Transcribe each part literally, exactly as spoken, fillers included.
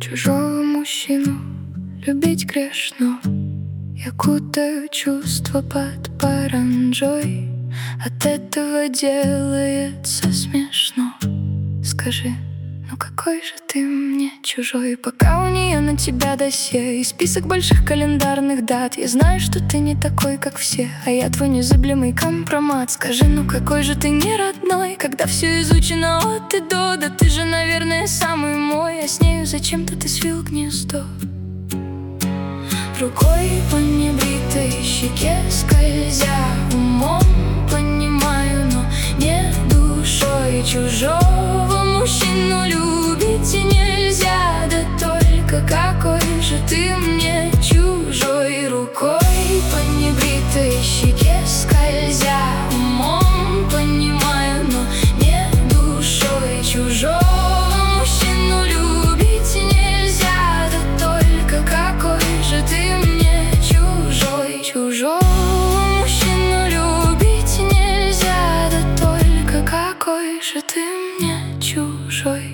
Чужого мужчину любить грешно. Я кутаю чувства под паранджой. От этого делается смешно. Скажи, ну какой же ты мне чужой? Пока у нее на тебя досье и список больших календарных дат, я знаю, что ты не такой, как все, а я твой незыблемый компромат. Скажи, ну какой же ты не родной, когда все изучено от и до? Да ты же, наверное, самый мой, а с нею зачем-то ты свил гнездо. Рукой по небритой щеке скользя, умом понимаю, но не душой. Чужого мужчину любить и нельзя, да только какой же ты мне чужой. Рукой по небритой щеке скользя, умом понимаю, но не душой. Чужого мужчину любить и нельзя, да только какой же ты мне чужой. Чужого мужчину любить нельзя, да только какой же ты мне чужой.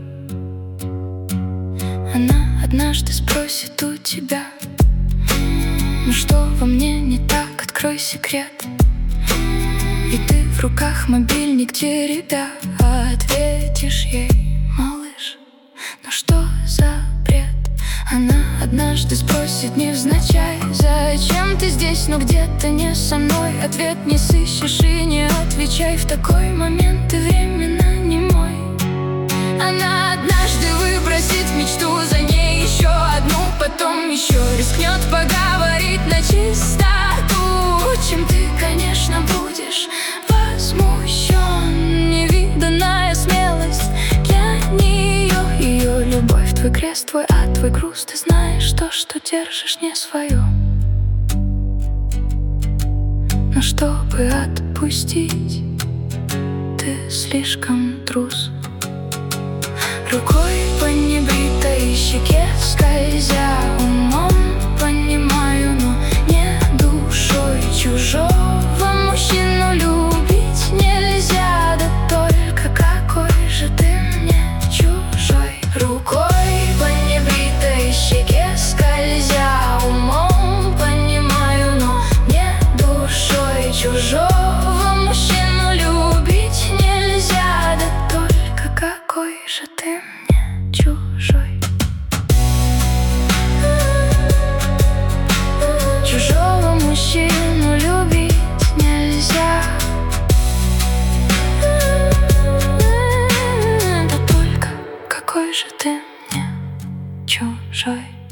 Она однажды спросит у тебя: ну что во мне не так, открой секрет. И ты в руках мобильник теребя ответишь ей: малыш, ну что за бред? Она однажды спросит невзначай: зачем ты здесь, но где-то не со мной? Ответ не сыщешь и не отвечай, в такой момент ты временно не мой. Она однажды выбросит мечту, за ней еще одну, потом еще рискнет поговорить на чистоту, чем ты, конечно, будешь возмущен. Невиданная смелость для нее, ее любовь твой крест, твой ад, твой груз. Ты знаешь то, что держишь не свое, но чтобы отпустить, ты слишком трус. Рукой по небритой щеке скользя, умом понимаю, но не душой. Чужого мужчину любить нельзя, да только какой же ты мне чужой. Рукой по небритой щеке скользя, умом понимаю, но не душой. Чужого мужчину любить нельзя, да только какой же ты мне чужой. Чужого мужчину любить нельзя, да только какой же ты мне чужой.